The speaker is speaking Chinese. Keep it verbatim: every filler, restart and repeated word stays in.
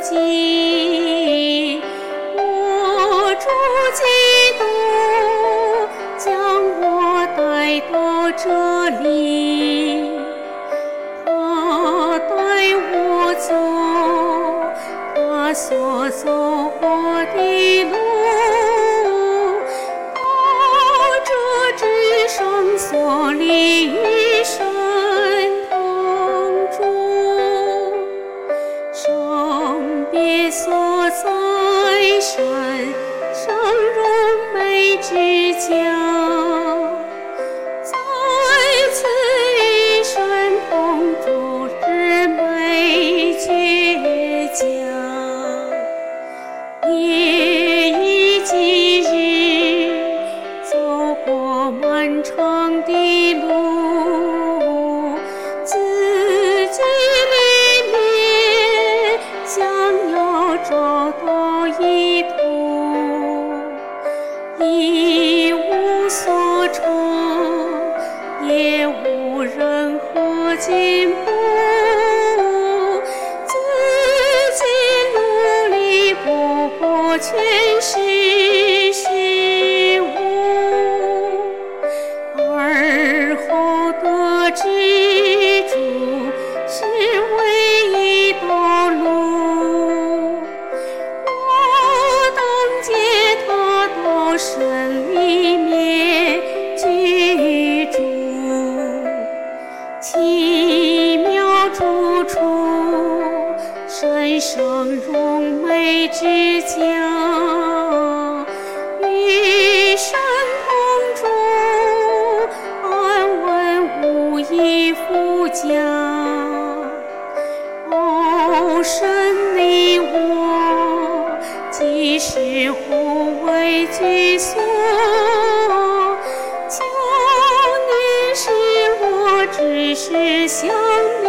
己。我主基督将我带到这里，他带我走他所走过的路，到这至圣所里与神同住。圣别所在神圣荣美之家，在此与神同住之美绝佳。夜以继日，走过漫长的路，自己里面想要找到意图，一无所成，也无任何进步，自己努力不过全是虚无，而后得知主是唯一道路。我当借他到神里面居住，奇妙住处，神圣荣美之家，与神同住，安稳无以复加。哦，神你我即是互为居所，求你使我只是向你